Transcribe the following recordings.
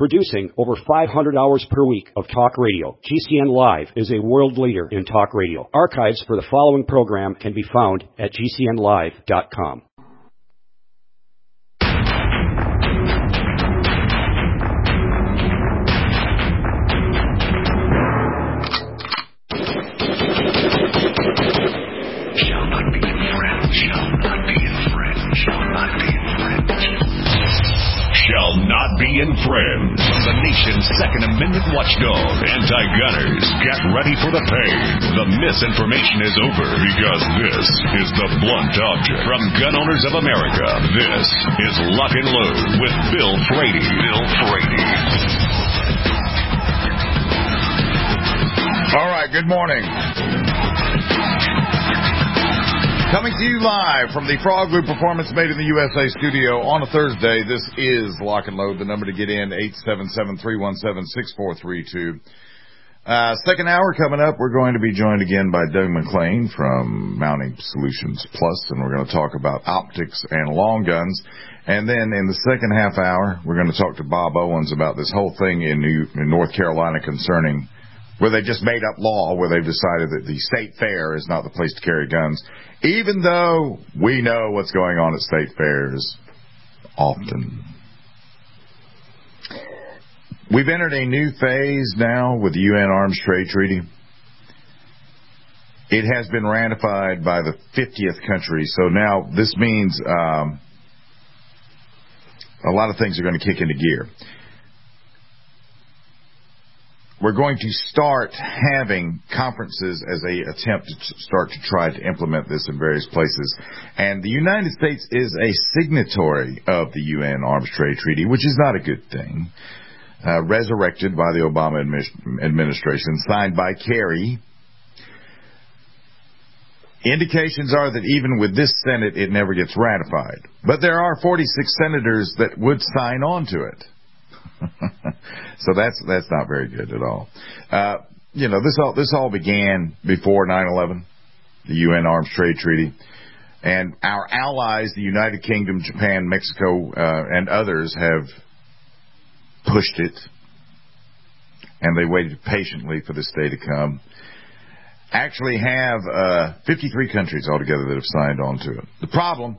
Producing over 500 hours per week of talk radio, GCN Live is a world leader in talk radio. Archives for the following program can be found at gcnlive.com. Shall not be infringed. The nation's Second Amendment watchdog, anti-gunners, get ready for the pain. The misinformation is over because this is the blunt object. From Gun Owners of America, this is Lock and Load with Bill Frady. All right, good morning. Coming to you live from the Frog Loop Performance Made in the USA studio on a Thursday. This is Lock and Load. The number to get in, 877-317-6432. Second hour coming up, we're going to be joined again by Doug McClain from Mounting Solutions Plus, and we're going to talk about optics and long guns. And then in the second half hour, we're going to talk to Bob Owens about this whole thing in North Carolina concerning where they just made up law where they've decided that the state fair is not the place to carry guns, even though we know what's going on at state fairs often. We've entered a new phase now with the UN Arms Trade Treaty. It has been ratified by the 50th country, so now this means a lot of things are going to kick into gear. We're going to start having conferences as they attempt to start to try to implement this in various places. And the United States is a signatory of the UN Arms Trade Treaty, which is not a good thing. Resurrected by the Obama administration, signed by Kerry. Indications are that even with this Senate, it never gets ratified. But there are 46 senators that would sign on to it. So that's not very good at all. This all began before 9/11, the UN Arms Trade Treaty, and our allies, the United Kingdom, Japan, Mexico, and others have pushed it, and they waited patiently for this day to come. Actually have 53 countries altogether that have signed on to it. The problem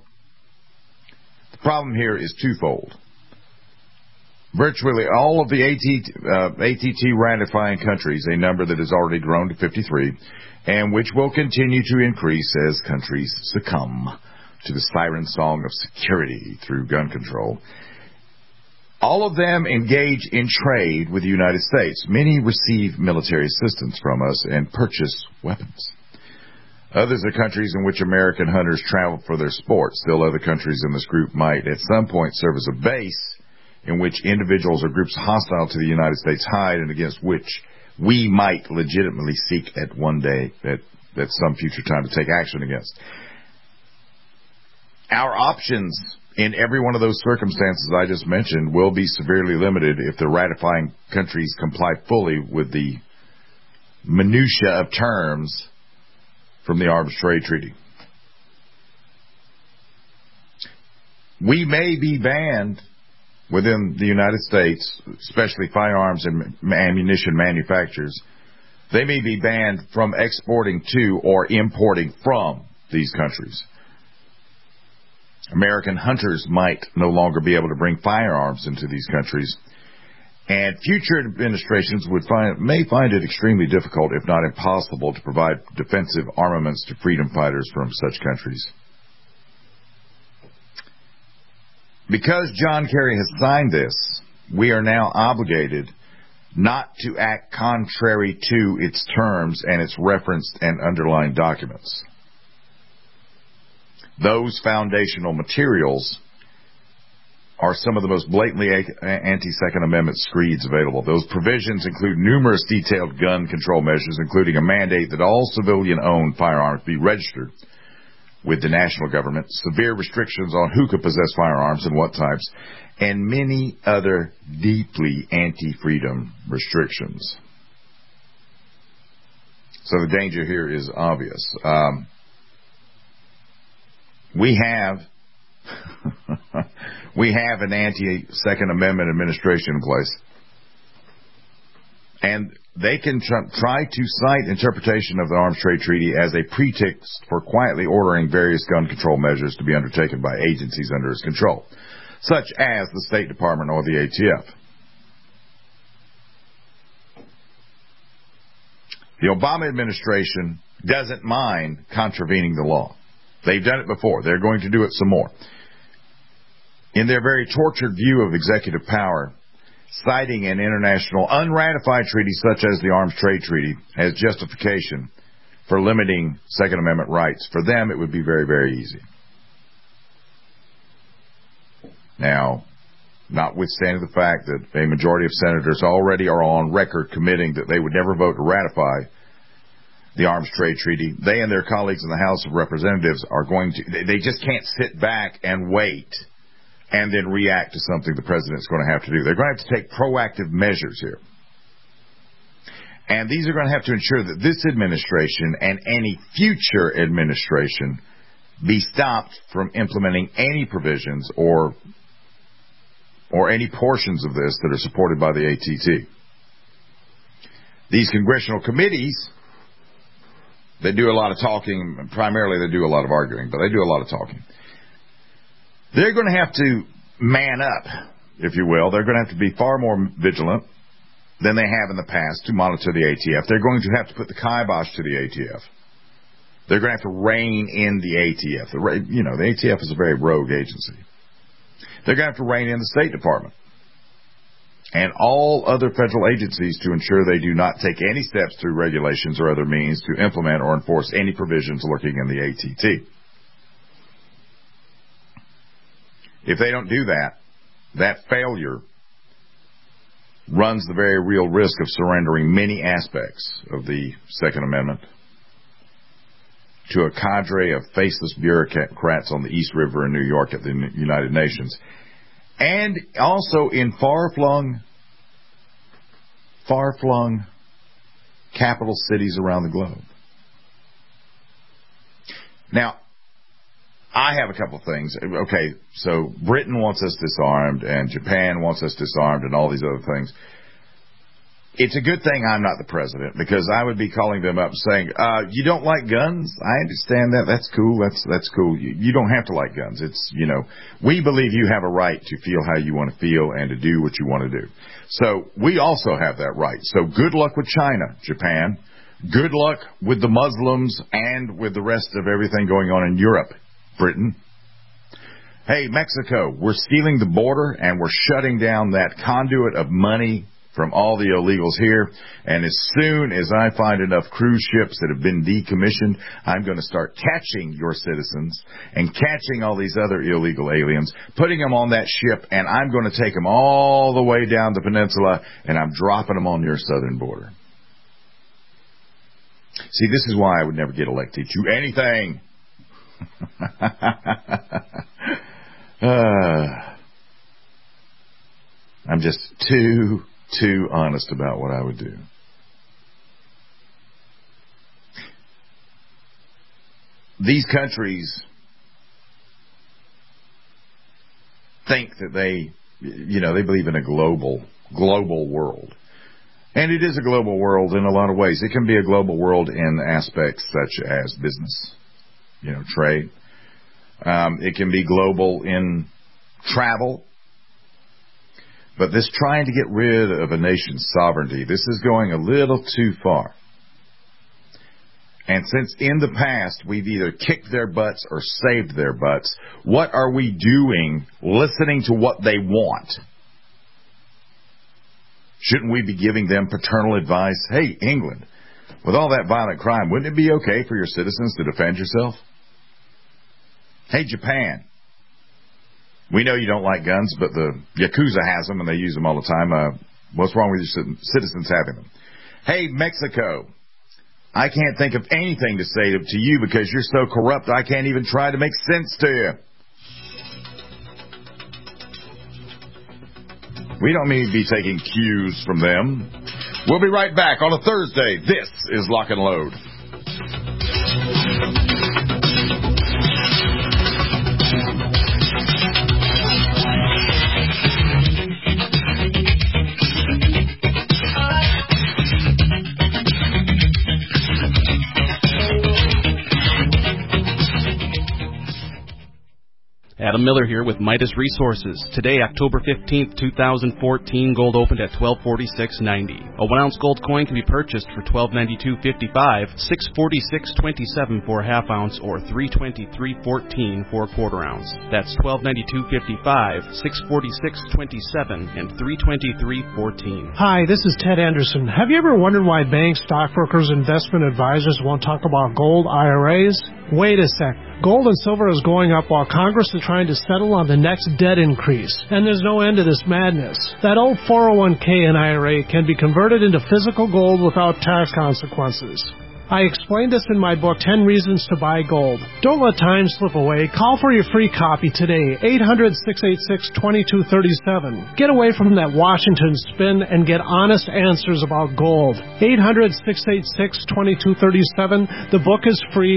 here is twofold. Virtually all of the ATT ratifying countries, a number that has already grown to 53, and which will continue to increase as countries succumb to the siren song of security through gun control. All of them engage in trade with the United States. Many receive military assistance from us and purchase weapons. Others are countries in which American hunters travel for their sport. Still other countries in this group might at some point serve as a base in which individuals or groups hostile to the United States hide and against which we might legitimately seek at one day, at some future time, to take action against. Our options in every one of those circumstances I just mentioned will be severely limited if the ratifying countries comply fully with the minutia of terms from the Arms Trade Treaty. We may be banned within the United States, especially firearms and ammunition manufacturers. They may be banned from exporting to or importing from these countries. American hunters might no longer be able to bring firearms into these countries, and future administrations may find it extremely difficult, if not impossible, to provide defensive armaments to freedom fighters from such countries. Because John Kerry has signed this, we are now obligated not to act contrary to its terms and its referenced and underlying documents. Those foundational materials are some of the most blatantly anti-Second Amendment screeds available. Those provisions include numerous detailed gun control measures, including a mandate that all civilian-owned firearms be registered with the national government, severe restrictions on who could possess firearms and what types, and many other deeply anti-freedom restrictions. So the danger here is obvious. We have an anti-Second Amendment administration in place. And they can try to cite interpretation of the Arms Trade Treaty as a pretext for quietly ordering various gun control measures to be undertaken by agencies under its control, such as the State Department or the ATF. The Obama administration doesn't mind contravening the law. They've done it before. They're going to do it some more. In their very tortured view of executive power, citing an international unratified treaty such as the Arms Trade Treaty as justification for limiting Second Amendment rights, for them it would be very, very easy. Now, notwithstanding the fact that a majority of senators already are on record committing that they would never vote to ratify the Arms Trade Treaty, they and their colleagues in the House of Representatives are going to, they just can't sit back and wait and then react to something the president's going to have to do. They're going to have to take proactive measures here. And these are going to have to ensure that this administration and any future administration be stopped from implementing any provisions or any portions of this that are supported by the ATT. These congressional committees, they do a lot of talking. Primarily they do a lot of arguing, but they do a lot of talking. They're going to have to man up, if you will. They're going to have to be far more vigilant than they have in the past to monitor the ATF. They're going to have to put the kibosh to the ATF. They're going to have to rein in the ATF. The ATF is a very rogue agency. They're going to have to rein in the State Department and all other federal agencies to ensure they do not take any steps through regulations or other means to implement or enforce any provisions lurking in the ATT. If they don't do that, that failure runs the very real risk of surrendering many aspects of the Second Amendment to a cadre of faceless bureaucrats on the East River in New York at the United Nations, and also in far-flung capital cities around the globe. Now, I have a couple of things. Okay, so Britain wants us disarmed, and Japan wants us disarmed, and all these other things. It's a good thing I'm not the president, because I would be calling them up saying, you don't like guns? I understand that. That's cool. That's cool. You don't have to like guns. It's, we believe you have a right to feel how you want to feel and to do what you want to do. So we also have that right. So good luck with China, Japan. Good luck with the Muslims and with the rest of everything going on in Europe, Britain. Hey, Mexico, we're sealing the border and we're shutting down that conduit of money from all the illegals here. And as soon as I find enough cruise ships that have been decommissioned, I'm going to start catching your citizens and catching all these other illegal aliens, putting them on that ship, and I'm going to take them all the way down the peninsula, and I'm dropping them on your southern border. See, this is why I would never get elected to anything. I'm just too honest about what I would do. These countries think that they believe in a global world. And it is a global world in a lot of ways. It can be a global world in aspects such as business, trade. It can be global in travel. But this trying to get rid of a nation's sovereignty, this is going a little too far. And since in the past we've either kicked their butts or saved their butts, what are we doing listening to what they want? Shouldn't we be giving them paternal advice? Hey, England, with all that violent crime, wouldn't it be okay for your citizens to defend yourself? Hey, Japan, we know you don't like guns, but the Yakuza has them and they use them all the time. What's wrong with your citizens having them? Hey, Mexico, I can't think of anything to say to you because you're so corrupt I can't even try to make sense to you. We don't need to be taking cues from them. We'll be right back on a Thursday. This is Lock and Load. Adam Miller here with Midas Resources. Today, October 15th, 2014, gold opened at $1246.90. A 1-ounce gold coin can be purchased for $1292.55, $646.27 for a half ounce, or $323.14 for a quarter ounce. That's $1292.55, $646.27, and $323.14. Hi, this is Ted Anderson. Have you ever wondered why banks, stockbrokers, investment advisors won't talk about gold IRAs? Wait a sec. Gold and silver is going up while Congress is trying to settle on the next debt increase. And there's no end to this madness. That old 401k and IRA can be converted into physical gold without tax consequences. I explained this in my book, 10 Reasons to Buy Gold. Don't let time slip away. Call for your free copy today, 800-686-2237. Get away from that Washington spin and get honest answers about gold. 800-686-2237. The book is free,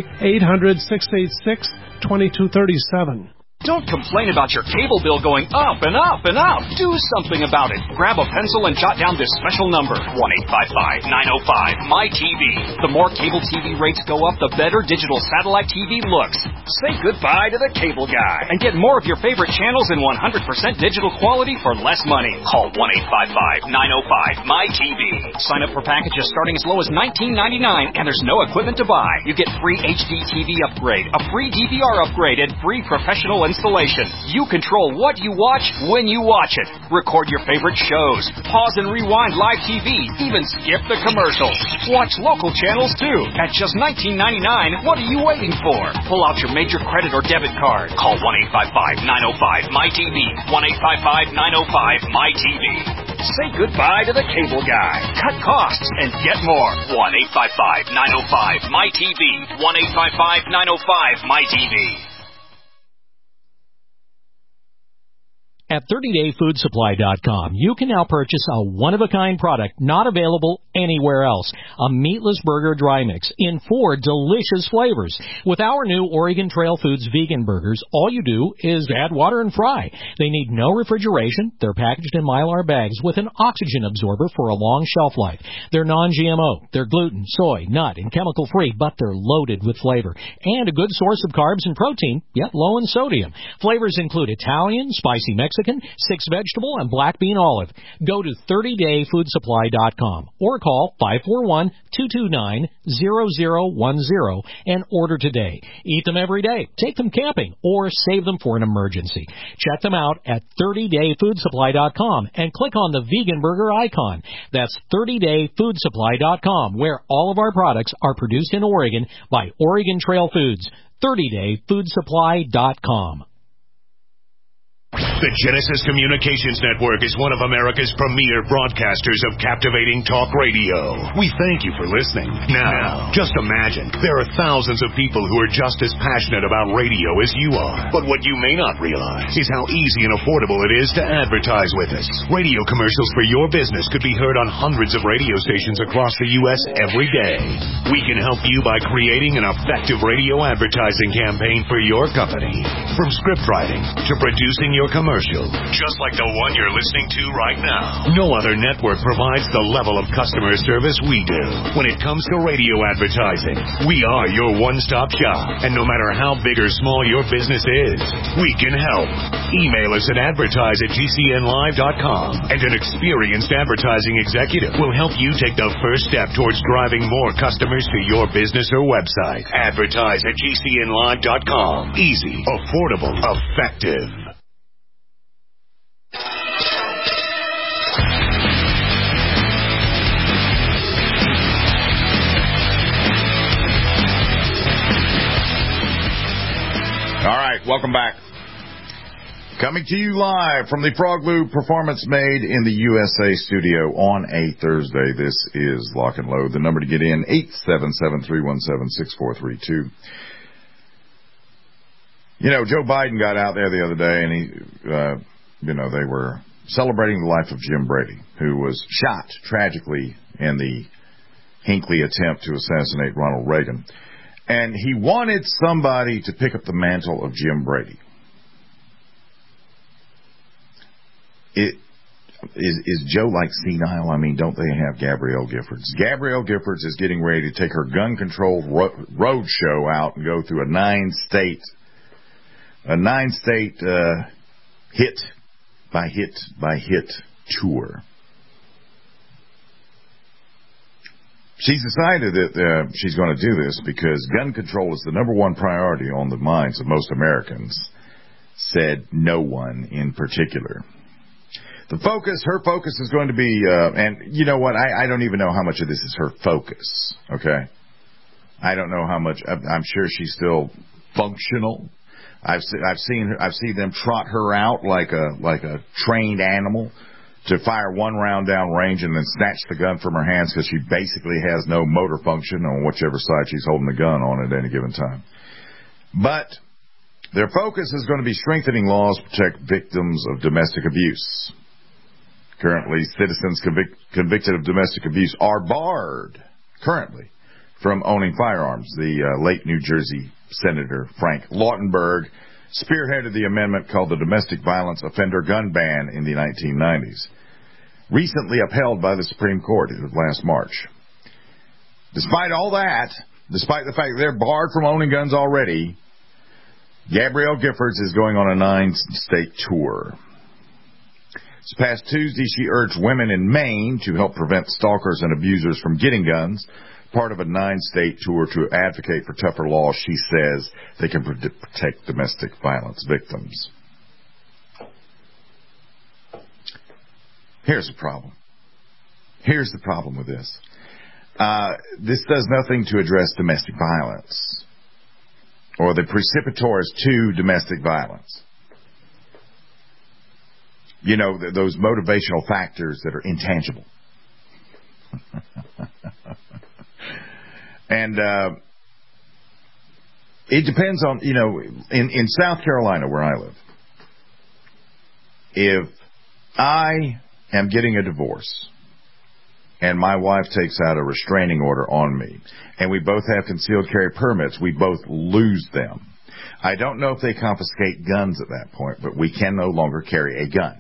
800-686-2237. Don't complain about your cable bill going up and up and up. Do something about it. Grab a pencil and jot down this special number, 1-855-905-MY-TV. The more cable TV rates go up, the better digital satellite TV looks. Say goodbye to the cable guy and get more of your favorite channels in 100% digital quality for less money. Call 1-855-905-MY-TV. Sign up for packages starting as low as $19.99, and there's no equipment to buy. You get free HD TV upgrade, a free DVR upgrade, and free professional installation. You control what you watch when you watch it. Record your favorite shows. Pause and rewind live TV. Even skip the commercials. Watch local channels too. At just $19.99, what are you waiting for? Pull out your major credit or debit card. Call 1-855-905-MY-TV. 1-855-905-MY-TV. Say goodbye to the cable guy. Cut costs and get more. 1-855-905-MY-TV. 1-855-905-MY-TV. At 30dayfoodsupply.com, you can now purchase a one-of-a-kind product not available anywhere else. A meatless burger dry mix in 4 delicious flavors. With our new Oregon Trail Foods vegan burgers, all you do is add water and fry. They need no refrigeration. They're packaged in Mylar bags with an oxygen absorber for a long shelf life. They're non-GMO. They're gluten, soy, nut, and chemical-free, but they're loaded with flavor. And a good source of carbs and protein, yet low in sodium. Flavors include Italian, spicy Mexican, 6-vegetable, and black bean olive. Go to 30dayfoodsupply.com or call 541-229-0010 and order today. Eat them every day, take them camping, or save them for an emergency. Check them out at 30dayfoodsupply.com and click on the vegan burger icon. That's 30dayfoodsupply.com, where all of our products are produced in Oregon by Oregon Trail Foods. 30dayfoodsupply.com. The Genesis Communications Network is one of America's premier broadcasters of captivating talk radio. We thank you for listening. Now, just imagine, there are thousands of people who are just as passionate about radio as you are. But what you may not realize is how easy and affordable it is to advertise with us. Radio commercials for your business could be heard on hundreds of radio stations across the U.S. every day. We can help you by creating an effective radio advertising campaign for your company. From script writing to producing your commercial, just like the one you're listening to right now. No other network provides the level of customer service we do. When it comes to radio advertising, we are your one-stop shop. And no matter how big or small your business is, we can help. Email us at advertise@gcnlive.com, and an experienced advertising executive will help you take the first step towards driving more customers to your business or website. Advertise@gcnlive.com. Easy, affordable, effective. All right, welcome back. Coming to you live from the Frog Loop Performance Made in the USA studio on a Thursday. This is Lock and Load. The number to get in, 877-317-6432. You know, Joe Biden got out there the other day, and he, they were celebrating the life of Jim Brady, who was shot tragically in the Hinckley attempt to assassinate Ronald Reagan. And he wanted somebody to pick up the mantle of Jim Brady. Is Joe like senile? I mean, don't they have Gabrielle Giffords? Gabrielle Giffords is getting ready to take her gun-controlled road show out and go through a 9-state a 9-state hit by hit tour. She's decided that she's going to do this because gun control is the number one priority on the minds of most Americans, said no one in particular. Her focus is going to be, and you know what, I don't even know how much of this is her focus, okay? I don't know how much, I'm sure she's still functional. I've seen them trot her out like a trained animal to fire one round down range and then snatch the gun from her hands because she basically has no motor function on whichever side she's holding the gun on at any given time. But their focus is going to be strengthening laws to protect victims of domestic abuse. Currently, citizens convicted of domestic abuse are barred, currently, from owning firearms. The late New Jersey Senator Frank Lautenberg spearheaded the amendment called the Domestic Violence Offender Gun Ban in the 1990s, recently upheld by the Supreme Court last March. Despite all that, despite the fact that they're barred from owning guns already, Gabrielle Giffords is going on a 9-state tour. This past Tuesday, she urged women in Maine to help prevent stalkers and abusers from getting guns, part of a 9-state tour to advocate for tougher laws, she says, they can protect domestic violence victims. Here's the problem. Here's the problem with this. This does nothing to address domestic violence or the precipitors to domestic violence. You know, those motivational factors that are intangible. And it depends on, you know, in South Carolina where I live, if I am getting a divorce and my wife takes out a restraining order on me and we both have concealed carry permits, we both lose them. I don't know if they confiscate guns at that point, but we can no longer carry a gun.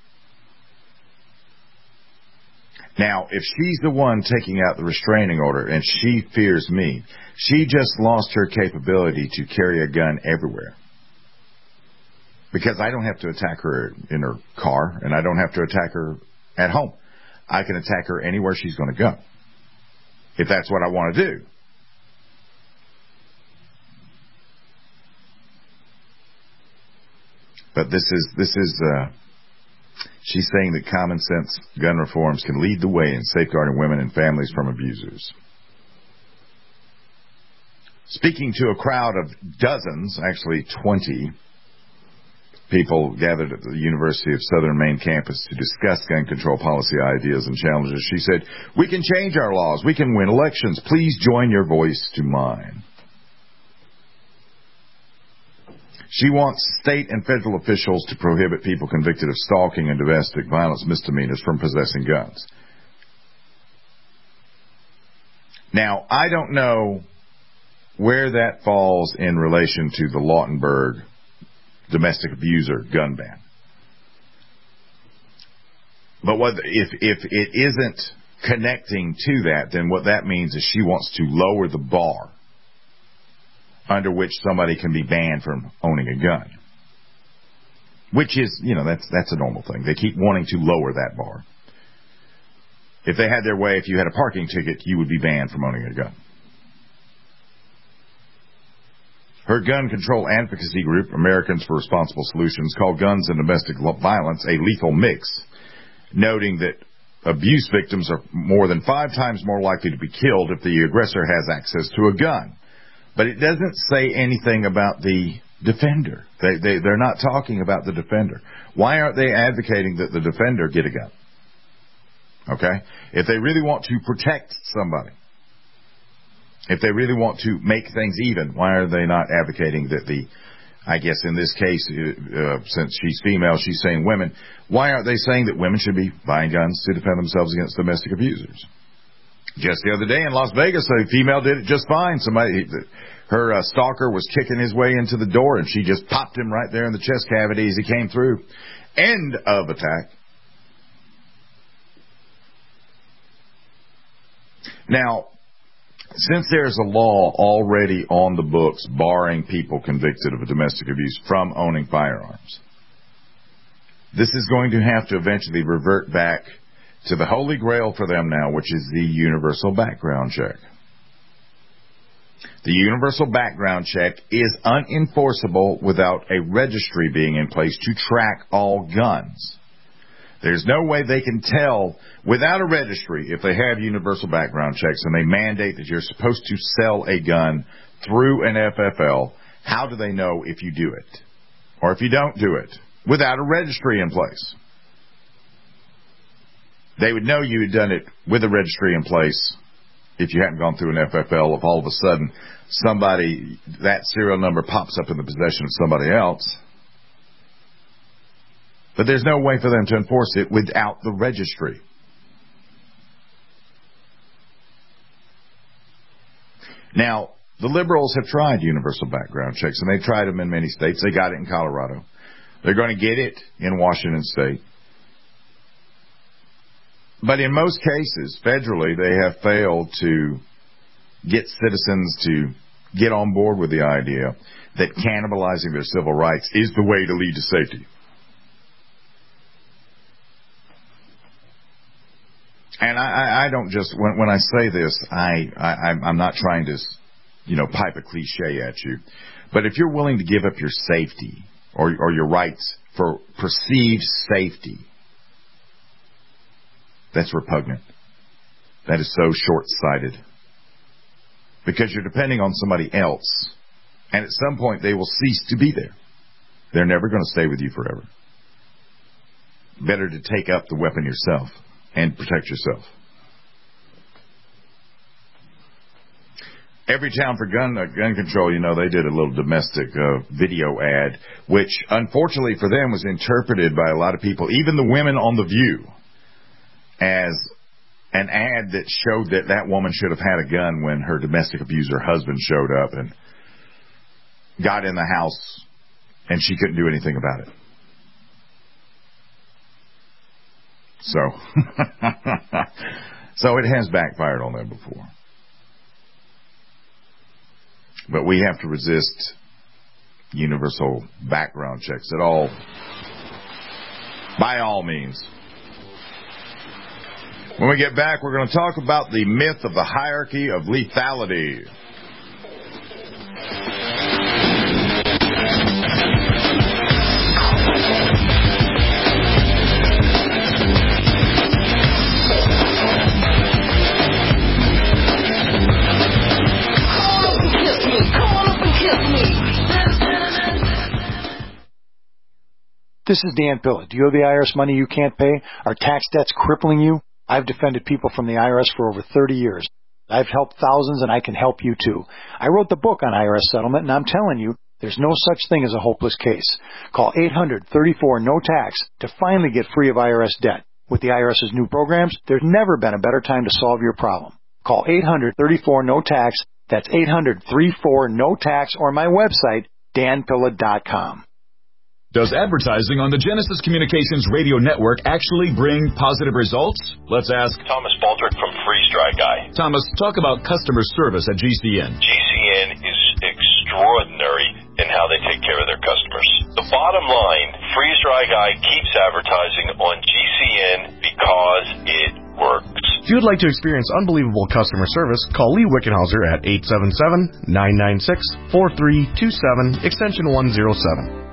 Now, if she's the one taking out the restraining order and she fears me, she just lost her capability to carry a gun everywhere. Because I don't have to attack her in her car, and I don't have to attack her at home. I can attack her anywhere she's going to go, if that's what I want to do. But she's saying that common sense gun reforms can lead the way in safeguarding women and families from abusers. Speaking to a crowd of dozens, actually 20, people gathered at the University of Southern Maine campus to discuss gun control policy ideas and challenges, she said, "We can change our laws. We can win elections. Please join your voice to mine." She wants state and federal officials to prohibit people convicted of stalking and domestic violence misdemeanors from possessing guns. Now, I don't know where that falls in relation to the Lautenberg domestic abuser gun ban. But if it isn't connecting to that, then what that means is she wants to lower the bar under which somebody can be banned from owning a gun. Which is, you know, that's a normal thing. They keep wanting to lower that bar. If they had their way, if you had a parking ticket, you would be banned from owning a gun. Her gun control advocacy group, Americans for Responsible Solutions, called guns and domestic violence a lethal mix, noting that abuse victims are more than 5 times more likely to be killed if the aggressor has access to a gun. But it doesn't say anything about the defender. They're not talking about the defender. Why aren't they advocating that the defender get a gun? Okay? If they really want to protect somebody, if they really want to make things even, why are they not advocating that I guess in this case, since she's female, she's saying women, why aren't they saying that women should be buying guns to defend themselves against domestic abusers? Just the other day in Las Vegas, a female did it just fine. Her stalker was kicking his way into the door, and she just popped him right there in the chest cavity as he came through. End of attack. Now, Since there's a law already on the books barring people convicted of domestic abuse from owning firearms, this is going to have to eventually revert back to the holy grail for them now, which is the universal background check. The universal background check is unenforceable without a registry being in place to track all guns. There's no way they can tell without a registry if they have universal background checks and they mandate that you're supposed to sell a gun through an FFL. How do they know if you do it or if you don't do it without a registry in place? They would know you had done it with a registry in place if you hadn't gone through an FFL. If all of a sudden somebody, that serial number pops up in the possession of somebody else. But there's no way for them to enforce it without the registry. Now, the liberals have tried universal background checks, and they've tried them in many states. They got it in Colorado. They're going to get it in Washington State. But in most cases, federally, they have failed to get citizens to get on board with the idea that cannibalizing their civil rights is the way to lead to safety. And I don't just, when I say this, I'm not trying to, pipe a cliche at you. But if you're willing to give up your safety or your rights for perceived safety, that's repugnant. That is so short-sighted. Because you're depending on somebody else. And at some point they will cease to be there. They're never going to stay with you forever. Better to take up the weapon yourself and protect yourself. Every Town for Gun Control, they did a little domestic video ad, which unfortunately for them was interpreted by a lot of people, even the women on The View, as an ad that showed that woman should have had a gun when her domestic abuser husband showed up and got in the house and she couldn't do anything about it. So it has backfired on them before. But we have to resist universal background checks at all, by all means. When we get back, we're going to talk about the myth of the hierarchy of lethality. This is Dan Pilla. Do you owe the IRS money you can't pay? Are tax debts crippling you? I've defended people from the IRS for over 30 years. I've helped thousands, and I can help you too. I wrote the book on IRS settlement, and I'm telling you, there's no such thing as a hopeless case. Call 800-34-NO-TAX to finally get free of IRS debt. With the IRS's new programs, there's never been a better time to solve your problem. Call 800-34-NO-TAX. That's 800-34-NO-TAX, or my website, danpilla.com. Does advertising on the Genesis Communications radio network actually bring positive results? Let's ask Thomas Baldrick from Freeze Dry Guy. Thomas, talk about customer service at GCN. GCN is extraordinary in how they take care of their customers. The bottom line, Freeze Dry Guy keeps advertising on GCN because it works. If you would like to experience unbelievable customer service, call Lee Wickenhauser at 877-996-4327, extension 107.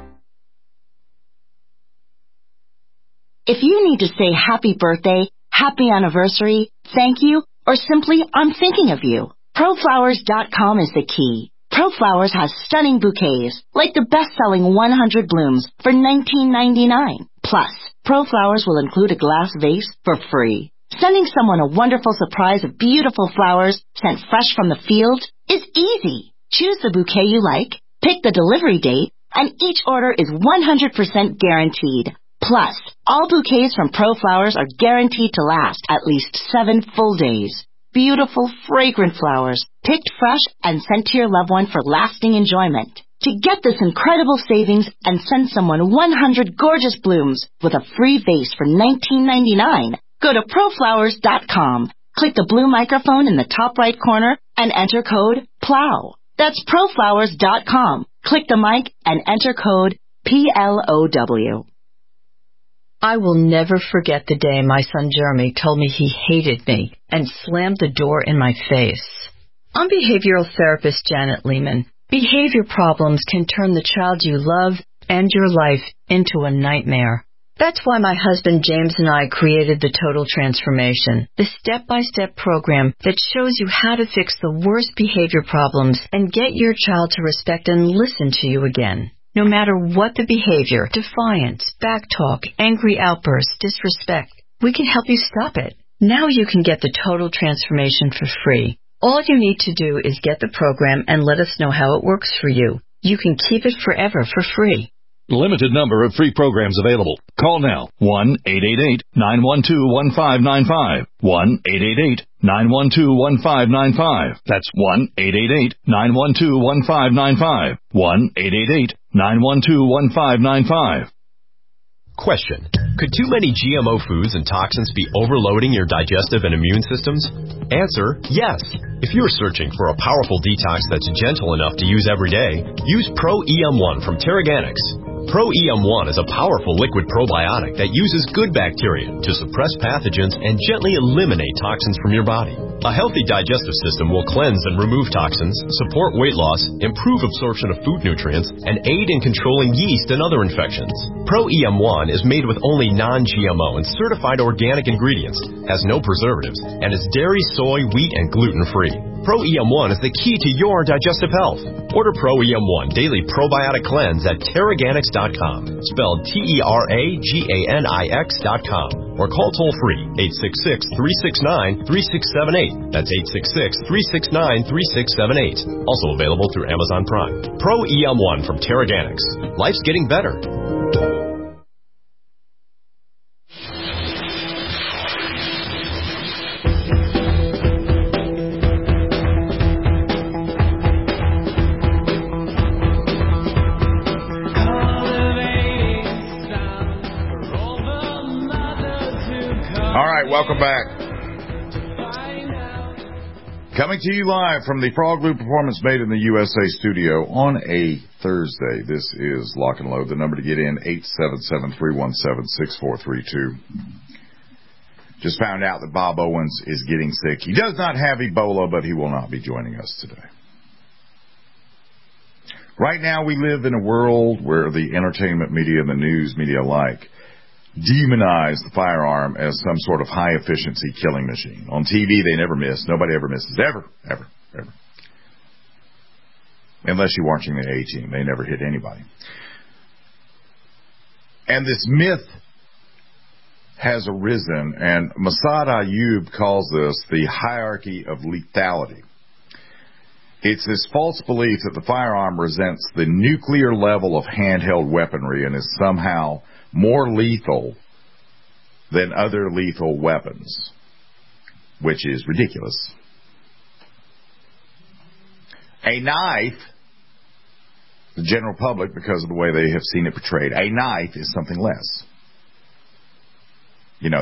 If you need to say happy birthday, happy anniversary, thank you, or simply I'm thinking of you, ProFlowers.com is the key. ProFlowers has stunning bouquets, like the best-selling 100 blooms for $19.99. Plus, ProFlowers will include a glass vase for free. Sending someone a wonderful surprise of beautiful flowers sent fresh from the field is easy. Choose the bouquet you like, pick the delivery date, and each order is 100% guaranteed. Plus, all bouquets from ProFlowers are guaranteed to last at least 7 full days. Beautiful, fragrant flowers, picked fresh and sent to your loved one for lasting enjoyment. To get this incredible savings and send someone 100 gorgeous blooms with a free vase for $19.99, go to ProFlowers.com. Click the blue microphone in the top right corner and enter code PLOW. That's proflowers.com. Click the mic and enter code PLOW. I will never forget the day my son Jeremy told me he hated me and slammed the door in my face. I'm behavioral therapist Janet Lehman. Behavior problems can turn the child you love and your life into a nightmare. That's why my husband James and I created the Total Transformation, the step-by-step program that shows you how to fix the worst behavior problems and get your child to respect and listen to you again. No matter what the behavior, defiance, backtalk, angry outbursts, disrespect, we can help you stop it. Now you can get the Total Transformation for free. All you need to do is get the program and let us know how it works for you. You can keep it forever for free. Limited number of free programs available. Call now. 1-888-912-1595. 1-888-912-1595. That's 1-888-912-1595. 1-888-912-1595. Question. Could too many GMO foods and toxins be overloading your digestive and immune systems? Answer, yes. If you're searching for a powerful detox that's gentle enough to use every day, use Pro EM1 from Terraganics. Pro EM1 is a powerful liquid probiotic that uses good bacteria to suppress pathogens and gently eliminate toxins from your body. A healthy digestive system will cleanse and remove toxins, support weight loss, improve absorption of food nutrients, and aid in controlling yeast and other infections. Pro EM1 is made with only non-GMO and certified organic ingredients, has no preservatives, and is dairy, soy, wheat, and gluten-free. Pro EM1 is the key to your digestive health. Order Pro EM1 Daily Probiotic Cleanse at Terraganics.com, spelled Terraganix.com, or call toll-free 866-369-3678. That's 866-369-3678. Also available through Amazon Prime. Pro EM1 from Terraganics. Life's getting better. Welcome back. Coming to you live from the Frog Loop Performance Made in the USA studio on a Thursday. This is Lock and Load. The number to get in, 877-317-6432. Just found out that Bob Owens is getting sick. He does not have Ebola, but he will not be joining us today. Right now we live in a world where the entertainment media and the news media alike demonize the firearm as some sort of high-efficiency killing machine. On TV, they never miss. Nobody ever misses. Ever. Unless you're watching the A-Team. They never hit anybody. And this myth has arisen, and Massad Ayoob calls this the hierarchy of lethality. It's this false belief that the firearm presents the nuclear level of handheld weaponry and is somehow more lethal than other lethal weapons, which is ridiculous. A knife, the general public, because of the way they have seen it portrayed, a knife is something less. You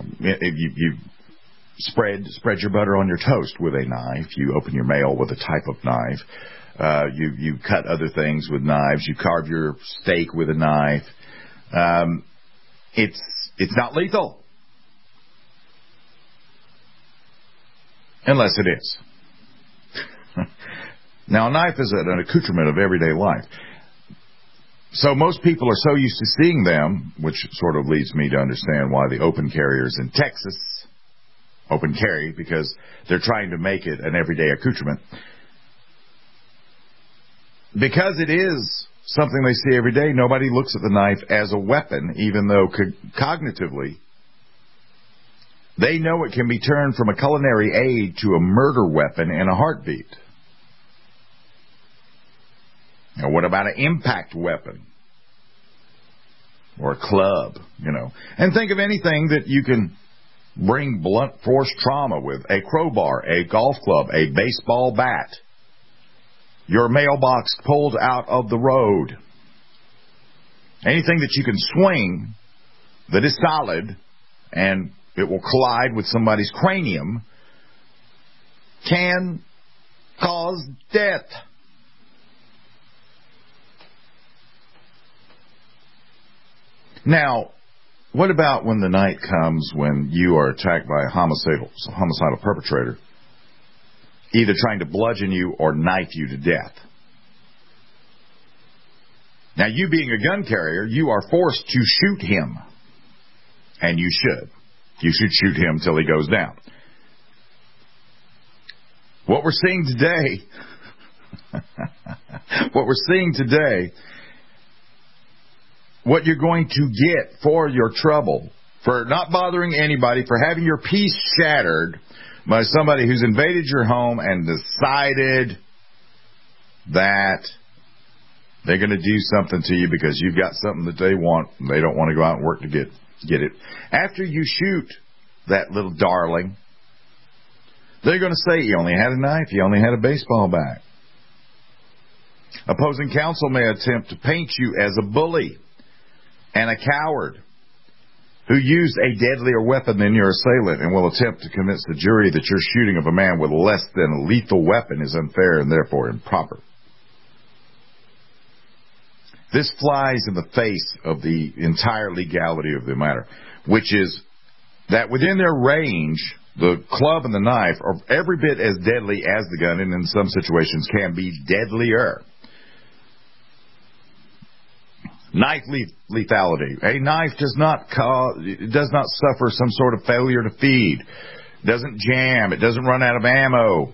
spread your butter on your toast with a knife. You open your mail with a type of knife. You cut other things with knives. You carve your steak with a knife. It's not lethal. Unless it is. Now, a knife is an accoutrement of everyday life. So most people are so used to seeing them, which sort of leads me to understand why the open carriers in Texas open carry, because they're trying to make it an everyday accoutrement. Because it is something they see every day, nobody looks at the knife as a weapon, even though cognitively they know it can be turned from a culinary aid to a murder weapon in a heartbeat. Now, what about an impact weapon? Or a club, And think of anything that you can bring blunt force trauma with. A crowbar, a golf club, a baseball bat. Your mailbox pulled out of the road. Anything that you can swing that is solid and it will collide with somebody's cranium can cause death. Now, what about when the night comes when you are attacked by a homicidal perpetrator, either trying to bludgeon you or knife you to death? Now, you being a gun carrier, you are forced to shoot him. And you should. You should shoot him till he goes down. What we're seeing today, what you're going to get for your trouble, for not bothering anybody, for having your peace shattered by somebody who's invaded your home and decided that they're going to do something to you because you've got something that they want and they don't want to go out and work to get it. After you shoot that little darling, they're going to say you only had a knife, you only had a baseball bat. Opposing counsel may attempt to paint you as a bully and a coward who used a deadlier weapon than your assailant and will attempt to convince the jury that your shooting of a man with less than a lethal weapon is unfair and therefore improper. This flies in the face of the entire legality of the matter, which is that within their range, the club and the knife are every bit as deadly as the gun, and in some situations can be deadlier. Knife lethality. A knife does not suffer some sort of failure to feed. It doesn't jam. It doesn't run out of ammo.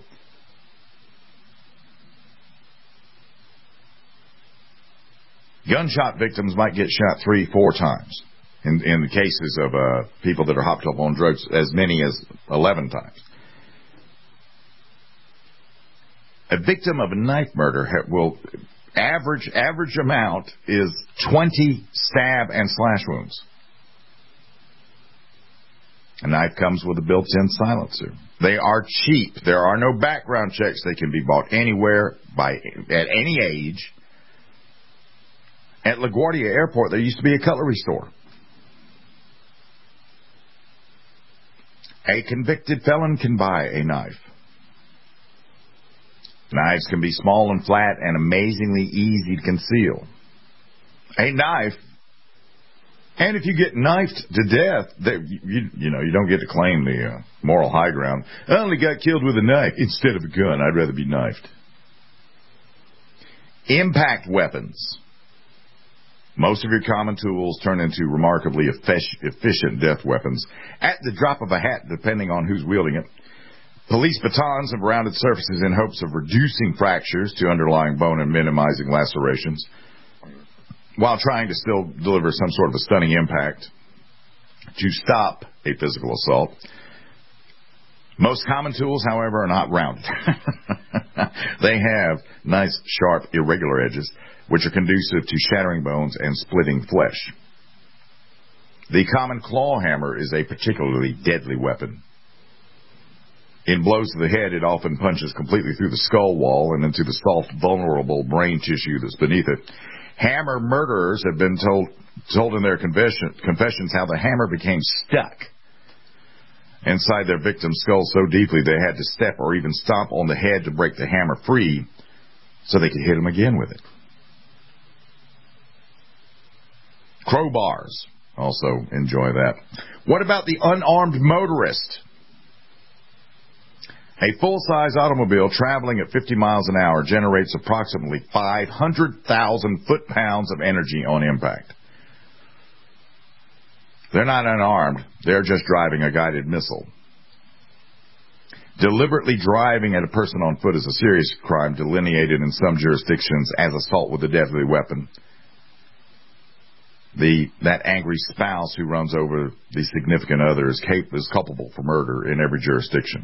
Gunshot victims might get shot 3-4 times. In the cases of people that are hopped up on drugs, as many as 11 times. A victim of a knife murder will average amount is 20 stab and slash wounds. A knife comes with a built-in silencer. They are cheap. There are no background checks. They can be bought anywhere at any age. At LaGuardia Airport, there used to be a cutlery store. A convicted felon can buy a knife. Knives can be small and flat and amazingly easy to conceal. A knife, and if you get knifed to death, you don't get to claim the moral high ground. I only got killed with a knife instead of a gun. I'd rather be knifed. Impact weapons. Most of your common tools turn into remarkably efficient death weapons at the drop of a hat, depending on who's wielding it. Police batons have rounded surfaces in hopes of reducing fractures to underlying bone and minimizing lacerations, while trying to still deliver some sort of a stunning impact to stop a physical assault. Most common tools, however, are not rounded. They have nice, sharp, irregular edges, which are conducive to shattering bones and splitting flesh. The common claw hammer is a particularly deadly weapon. In blows to the head, it often punches completely through the skull wall and into the soft, vulnerable brain tissue that's beneath it. Hammer murderers have been told in their confessions how the hammer became stuck inside their victim's skull so deeply they had to step or even stomp on the head to break the hammer free so they could hit him again with it. Crowbars. Also enjoy that. What about the unarmed motorist? A full-size automobile traveling at 50 miles an hour generates approximately 500,000 foot-pounds of energy on impact. They're not unarmed. They're just driving a guided missile. Deliberately driving at a person on foot is a serious crime delineated in some jurisdictions as assault with a deadly weapon. That angry spouse who runs over the significant other is culpable for murder in every jurisdiction.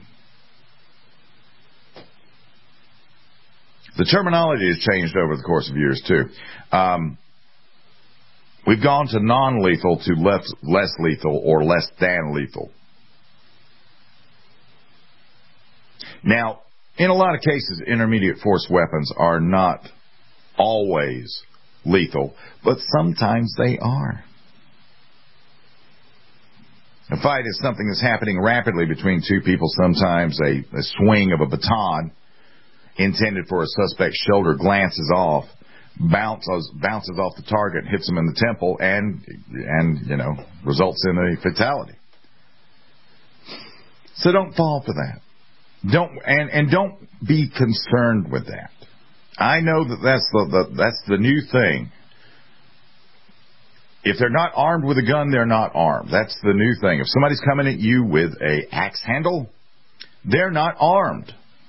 The terminology has changed over the course of years, too. We've gone to non-lethal to less lethal or less than lethal. Now, in a lot of cases, intermediate force weapons are not always lethal, but sometimes they are. A fight is something that's happening rapidly between two people, sometimes a swing of a baton, intended for a suspect's shoulder glances off, bounces off the target, hits him in the temple, and results in a fatality. So don't fall for that. Don't be concerned with that. I know that's the new thing. If they're not armed with a gun, they're not armed. That's the new thing. If somebody's coming at you with a axe handle, they're not armed.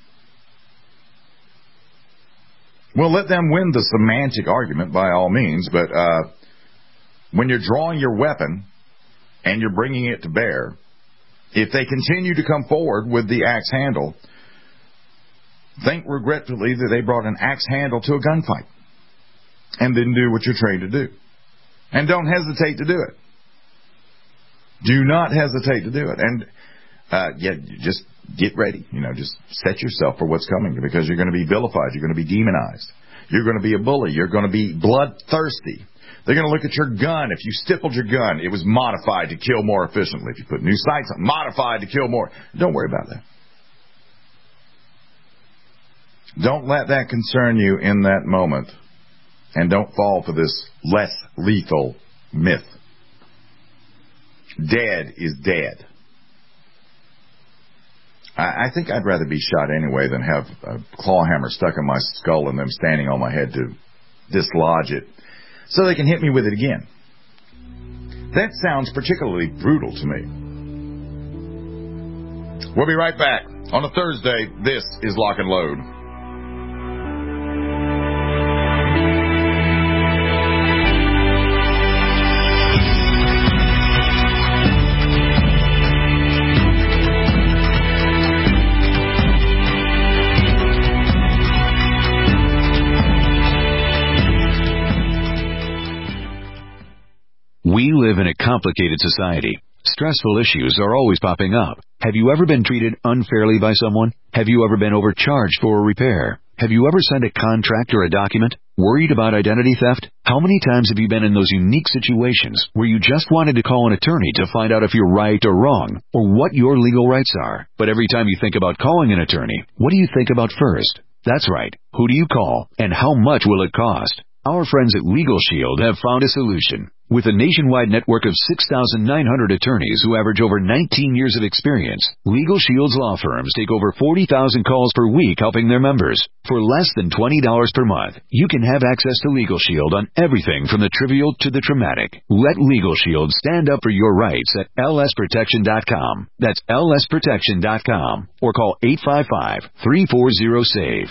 Well, let them win the semantic argument by all means, but when you're drawing your weapon and you're bringing it to bear, if they continue to come forward with the axe handle, think regretfully that they brought an axe handle to a gunfight and then do what you're trained to do. And don't hesitate to do it. Do not hesitate to do it. And just get ready. Just set yourself for what's coming, because you're going to be vilified. You're going to be demonized. You're going to be a bully. You're going to be bloodthirsty. They're going to look at your gun. If you stippled your gun, it was modified to kill more efficiently. If you put new sights on, modified to kill more. Don't worry about that. Don't let that concern you in that moment. And don't fall for this less lethal myth. Dead is dead. I think I'd rather be shot anyway than have a claw hammer stuck in my skull and them standing on my head to dislodge it so they can hit me with it again. That sounds particularly brutal to me. We'll be right back. On a Thursday, this is Lock and Load. We live in a complicated society. Stressful issues are always popping up. Have you ever been treated unfairly by someone? Have you ever been overcharged for a repair? Have you ever signed a contract or a document? Worried about identity theft? How many times have you been in those unique situations where you just wanted to call an attorney to find out if you're right or wrong, or what your legal rights are? But every time you think about calling an attorney, what do you think about first? That's right. Who do you call, and how much will it cost? Our friends at Legal Shield have found a solution. With a nationwide network of 6,900 attorneys who average over 19 years of experience, Legal Shield's law firms take over 40,000 calls per week helping their members. For less than $20 per month, you can have access to Legal Shield on everything from the trivial to the traumatic. Let Legal Shield stand up for your rights at lsprotection.com. That's lsprotection.com. Or call 855-340-SAVE,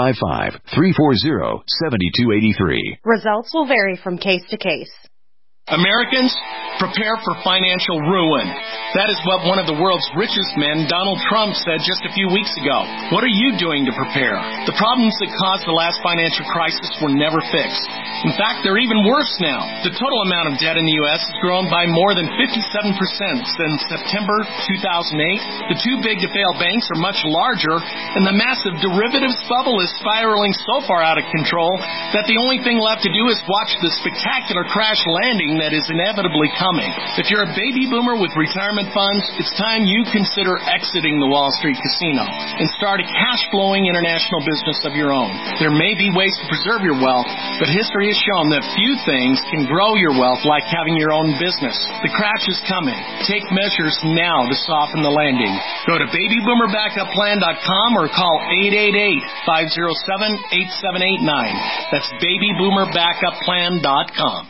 855-340-7283. Results will vary from case to case. Americans, prepare for financial ruin. That is what one of the world's richest men, Donald Trump, said just a few weeks ago. What are you doing to prepare? The problems that caused the last financial crisis were never fixed. In fact, they're even worse now. The total amount of debt in the U.S. has grown by more than 57% since September 2008. The too big to fail banks are much larger, and the massive derivatives bubble is spiraling so far out of control that the only thing left to do is watch the spectacular crash landing that is inevitably coming. If you're a baby boomer with retirement funds, it's time you consider exiting the Wall Street casino and start a cash-flowing international business of your own. There may be ways to preserve your wealth, but history has shown that few things can grow your wealth like having your own business. The crash is coming. Take measures now to soften the landing. Go to babyboomerbackupPlan.com or call 888-507-8789. That's babyboomerbackupPlan.com.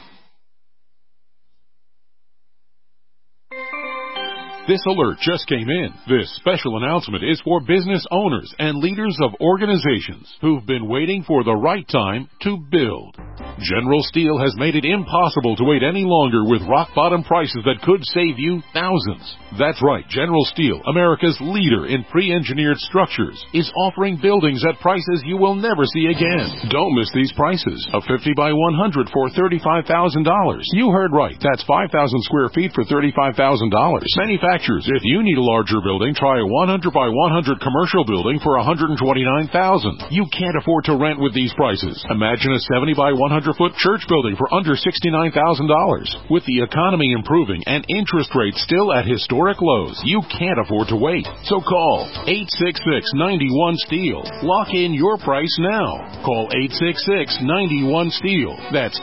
This alert just came in. This special announcement is for business owners and leaders of organizations who've been waiting for the right time to build. General Steel has made it impossible to wait any longer with rock-bottom prices that could save you thousands. That's right, General Steel, America's leader in pre-engineered structures, is offering buildings at prices you will never see again. Don't miss these prices. A 50 by 100 for $35,000. You heard right. That's 5,000 square feet for $35,000. Manufactured manufacturers. If you need a larger building, try a 100 by 100 commercial building for $129,000. You can't afford to rent with these prices. Imagine a 70 by 100 foot church building for under $69,000. With the economy improving and interest rates still at historic lows, you can't afford to wait. So call 866-91-STEEL. Lock in your price now. Call 866-91-STEEL. That's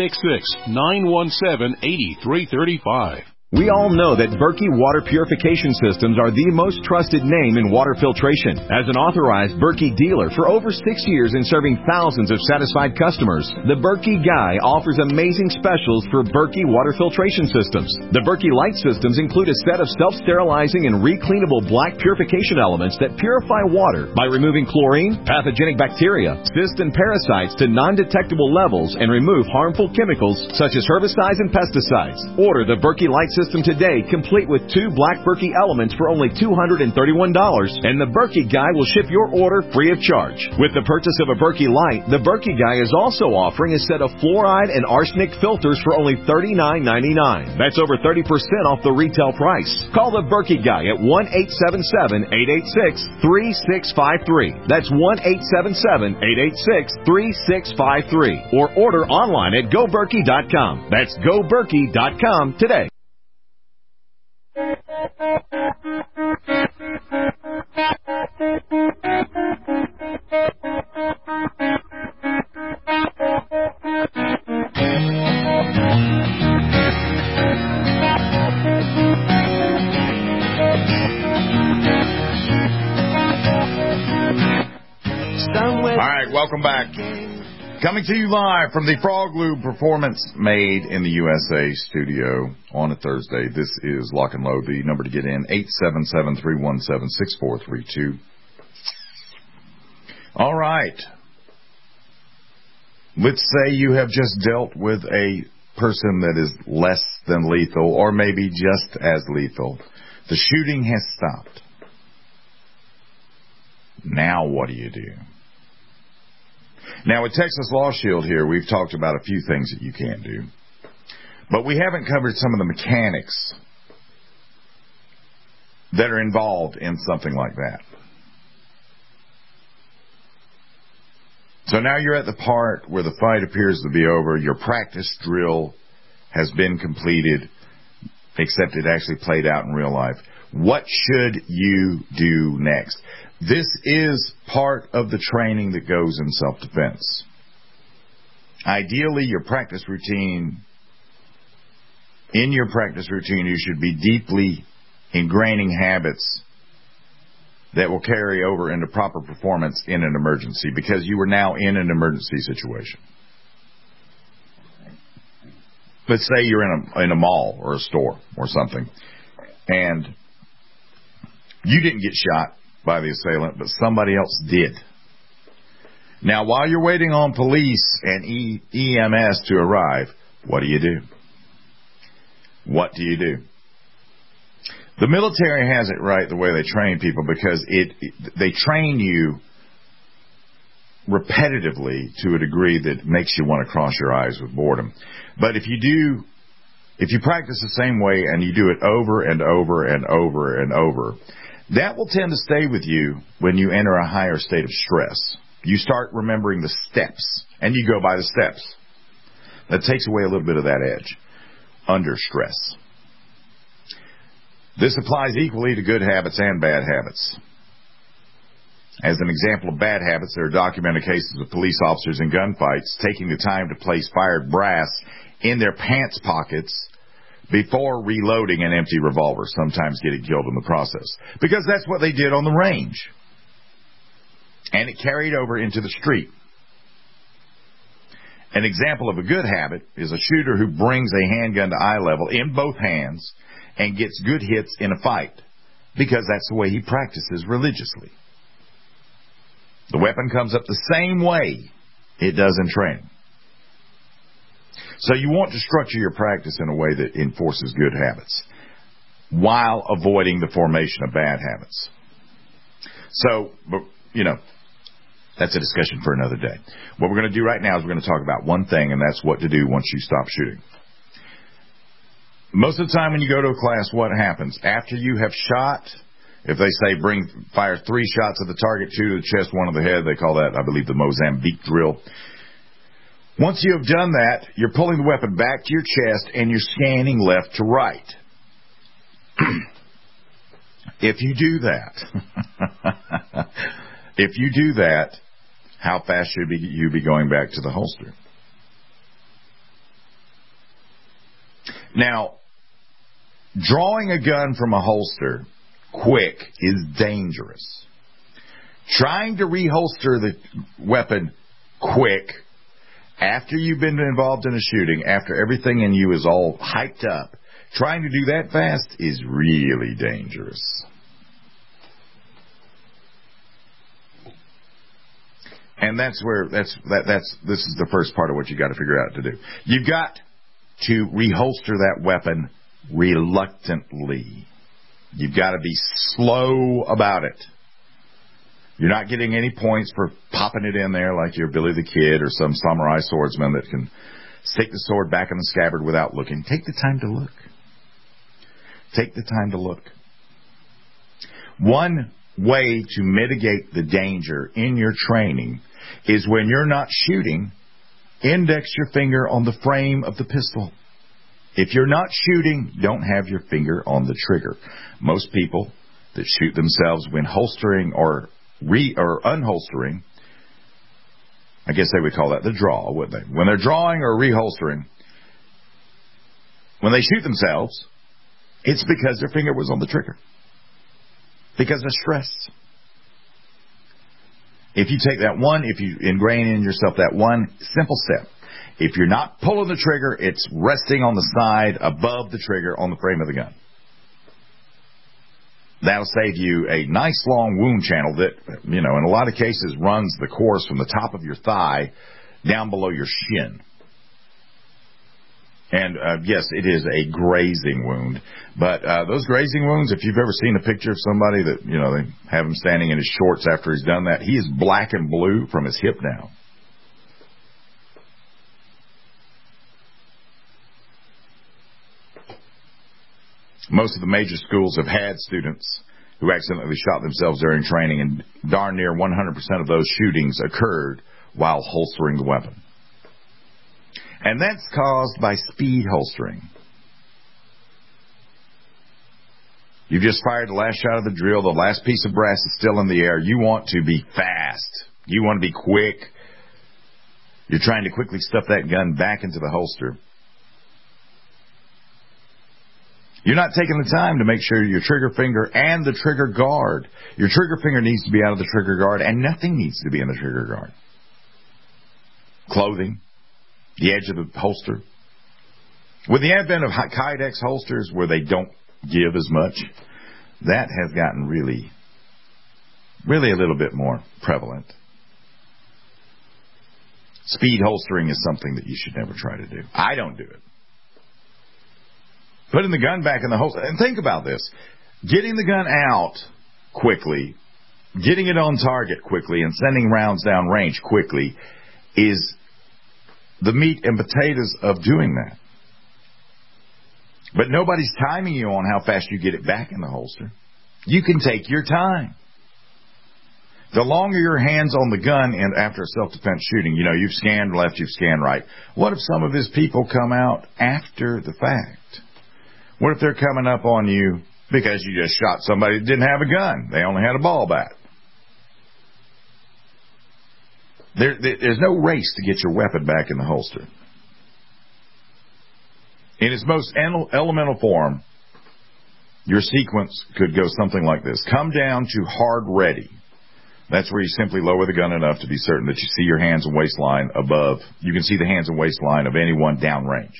866-917-8335. We all know that Berkey Water Purification Systems are the most trusted name in water filtration. As an authorized Berkey dealer for over 6 years and serving thousands of satisfied customers, the Berkey Guy offers amazing specials for Berkey Water Filtration Systems. The Berkey Light Systems include a set of self-sterilizing and recleanable black purification elements that purify water by removing chlorine, pathogenic bacteria, cysts, and parasites to non-detectable levels and remove harmful chemicals such as herbicides and pesticides. Order the Berkey Light System today, complete with 2 black Berkey elements for only $231, and the Berkey Guy will ship your order free of charge. With the purchase of a Berkey Light, the Berkey Guy is also offering a set of fluoride and arsenic filters for only $39.99. That's over 30% off the retail price. Call the Berkey Guy at 1-877-886-3653. That's 1-877-886-3653. Or order online at GoBerkey.com. That's GoBerkey.com today. All right, welcome back. Coming to you live from the Frog Lube Performance Made in the USA studio on a Thursday. This is Lock and Load. The number to get in, 877-317-6432. All right. Let's say you have just dealt with a person that is less than lethal or maybe just as lethal. The shooting has stopped. Now what do you do? Now, with Texas Law Shield here, we've talked about a few things that you can do. But we haven't covered some of the mechanics that are involved in something like that. So now you're at the part where the fight appears to be over. Your practice drill has been completed, except it actually played out in real life. What should you do next? This is part of the training that goes in self-defense. Ideally, your practice routine, you should be deeply ingraining habits that will carry over into proper performance in an emergency, because you are now in an emergency situation. Let's say you're in a mall or a store or something, and you didn't get shot by the assailant, but somebody else did. Now, while you're waiting on police and EMS to arrive, what do you do? What do you do? The military has it right the way they train people, because they train you repetitively to a degree that makes you want to cross your eyes with boredom. But if you practice the same way and you do it over and over and over and over, that will tend to stay with you when you enter a higher state of stress. You start remembering the steps, and you go by the steps. That takes away a little bit of that edge under stress. This applies equally to good habits and bad habits. As an example of bad habits, there are documented cases of police officers in gunfights taking the time to place fired brass in their pants pockets before reloading an empty revolver, sometimes getting killed in the process. Because that's what they did on the range. And it carried over into the street. An example of a good habit is a shooter who brings a handgun to eye level in both hands and gets good hits in a fight, because that's the way he practices religiously. The weapon comes up the same way it does in training. So you want to structure your practice in a way that enforces good habits while avoiding the formation of bad habits. So, that's a discussion for another day. What we're going to do right now is we're going to talk about one thing, and that's what to do once you stop shooting. Most of the time when you go to a class, what happens? After you have shot, if they say fire 3 shots at the target, 2 to the chest, 1 to the head, they call that, I believe, the Mozambique drill. Once you have done that, you're pulling the weapon back to your chest and you're scanning left to right. If you do that, how fast should you be going back to the holster? Now, drawing a gun from a holster quick is dangerous. Trying to reholster the weapon quick after you've been involved in a shooting, after everything in you is all hyped up, trying to do that fast is really dangerous. And this is the first part of what you got to figure out to do. You've got to reholster that weapon reluctantly. You've got to be slow about it. You're not getting any points for popping it in there like you're Billy the Kid or some samurai swordsman that can stick the sword back in the scabbard without looking. Take the time to look. Take the time to look. One way to mitigate the danger in your training is when you're not shooting, index your finger on the frame of the pistol. If you're not shooting, don't have your finger on the trigger. Most people that shoot themselves when holstering or unholstering, I guess they would call that the draw, wouldn't they? When they're drawing or reholstering, when they shoot themselves, it's because their finger was on the trigger. Because of stress. If you take that one, if you ingrain in yourself that one simple step, if you're not pulling the trigger, it's resting on the side above the trigger on the frame of the gun. That'll save you a nice long wound channel that, in a lot of cases runs the course from the top of your thigh down below your shin. And, yes, it is a grazing wound. But those grazing wounds, if you've ever seen a picture of somebody that, they have him standing in his shorts after he's done that, he is black and blue from his hip down. Most of the major schools have had students who accidentally shot themselves during training, and darn near 100% of those shootings occurred while holstering the weapon. And that's caused by speed holstering. You just fired the last shot of the drill. The last piece of brass is still in the air. You want to be fast. You want to be quick. You're trying to quickly stuff that gun back into the holster. You're not taking the time to make sure your trigger finger and the trigger guard. Your trigger finger needs to be out of the trigger guard, and nothing needs to be in the trigger guard. Clothing. The edge of the holster. With the advent of Kydex holsters where they don't give as much, that has gotten really a little bit more prevalent. Speed holstering is something that you should never try to do. I don't do it. Putting the gun back in the holster. And think about this. Getting the gun out quickly, getting it on target quickly, and sending rounds down range quickly is the meat and potatoes of doing that. But nobody's timing you on how fast you get it back in the holster. You can take your time. The longer your hand's on the gun and after a self-defense shooting, you've scanned left, you've scanned right. What if some of his people come out after the fact? What if they're coming up on you because you just shot somebody that didn't have a gun? They only had a ball bat. There's no race to get your weapon back in the holster. In its most elemental form, your sequence could go something like this. Come down to hard ready. That's where you simply lower the gun enough to be certain that you see your hands and waistline above. You can see the hands and waistline of anyone downrange.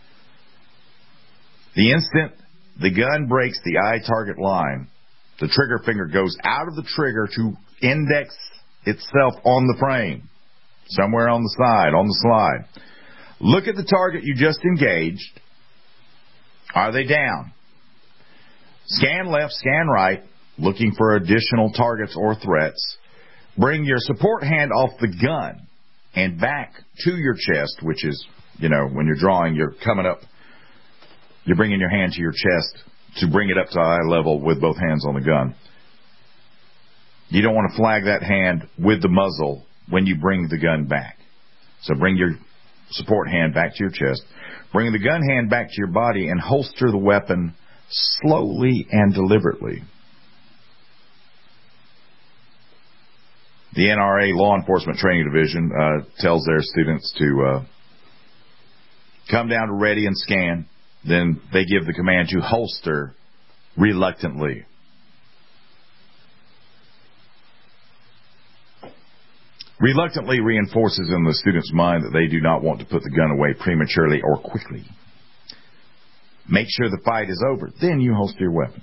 The instant the gun breaks the eye target line, the trigger finger goes out of the trigger to index itself on the frame, somewhere on the side, on the slide. Look at the target you just engaged. Are they down? Scan left, scan right, looking for additional targets or threats. Bring your support hand off the gun and back to your chest, which is, when you're drawing, you're coming up You're bringing your hand to your chest to bring it up to eye level with both hands on the gun. You don't want to flag that hand with the muzzle when you bring the gun back. So bring your support hand back to your chest. Bring the gun hand back to your body and holster the weapon slowly and deliberately. The NRA Law Enforcement Training Division tells their students to come down to ready and scan. Then they give the command to holster reluctantly. Reluctantly reinforces in the student's mind that they do not want to put the gun away prematurely or quickly. Make sure the fight is over. Then you holster your weapon.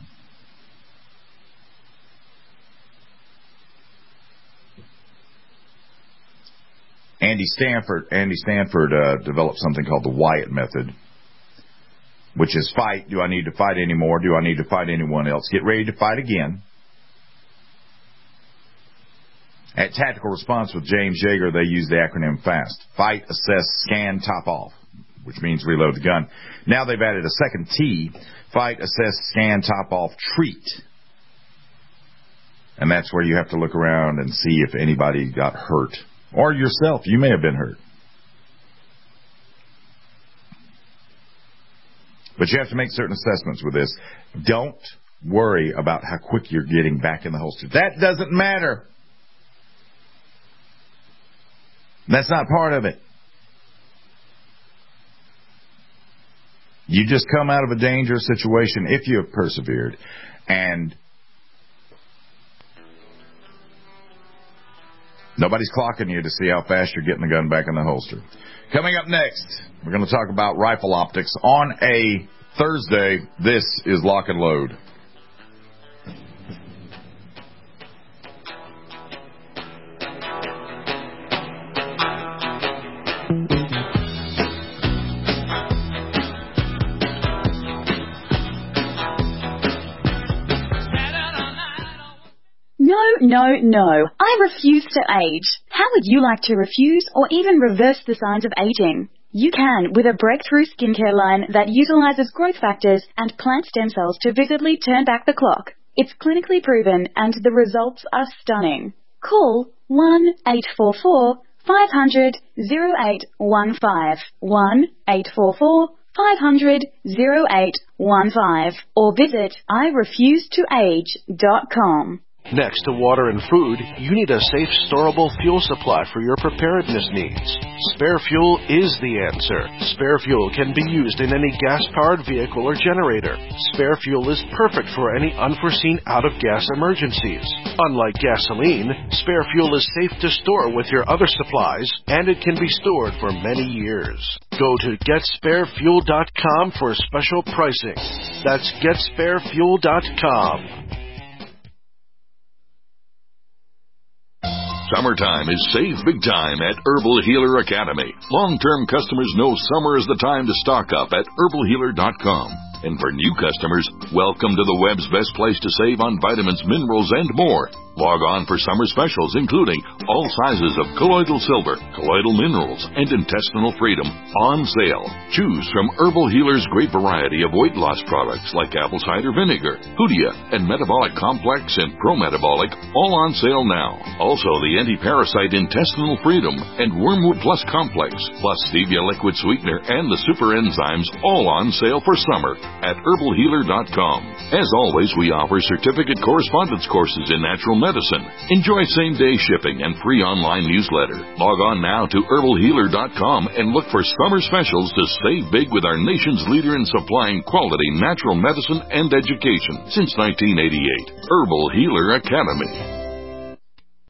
Andy Stanford developed something called the Wyatt method, which is fight. Do I need to fight anymore? Do I need to fight anyone else? Get ready to fight again. At Tactical Response with James Yeager, they use the acronym FAST. Fight, assess, scan, top off, which means reload the gun. Now they've added a second T. Fight, assess, scan, top off, treat. And that's where you have to look around and see if anybody got hurt. Or yourself, you may have been hurt. But you have to make certain assessments with this. Don't worry about how quick you're getting back in the holster. That doesn't matter. That's not part of it. You just come out of a dangerous situation if you have persevered. And nobody's clocking you to see how fast you're getting the gun back in the holster. Coming up next, we're going to talk about rifle optics on a Thursday. This is Lock and Load. No. I refuse to age. How would you like to refuse or even reverse the signs of aging? You can with a breakthrough skincare line that utilizes growth factors and plant stem cells to visibly turn back the clock. It's clinically proven and the results are stunning. Call 1-844-500-0815, 1-844-500-0815, or visit irefusetoage.com. Next to water and food, you need a safe, storable fuel supply for your preparedness needs. Spare Fuel is the answer. Spare Fuel can be used in any gas-powered vehicle or generator. Spare Fuel is perfect for any unforeseen out-of-gas emergencies. Unlike gasoline, Spare Fuel is safe to store with your other supplies, and it can be stored for many years. Go to GetSpareFuel.com for special pricing. That's GetSpareFuel.com. Summertime is save big time at Herbal Healer Academy. Long-term customers know summer is the time to stock up at herbalhealer.com. And for new customers, welcome to the web's best place to save on vitamins, minerals, and more. Log on for summer specials, including all sizes of colloidal silver, colloidal minerals, and intestinal freedom on sale. Choose from Herbal Healer's great variety of weight loss products like apple cider vinegar, Hoodia, and Metabolic Complex and Pro-Metabolic, all on sale now. Also, the anti-parasite intestinal freedom and Wormwood Plus Complex, plus stevia liquid sweetener and the super enzymes, all on sale for summer at herbalhealer.com. As always, we offer certificate correspondence courses in natural medicine. Enjoy same-day shipping and free online newsletter. Log on now to herbalhealer.com and look for summer specials to save big with our nation's leader in supplying quality natural medicine and education since 1988. Herbal Healer Academy.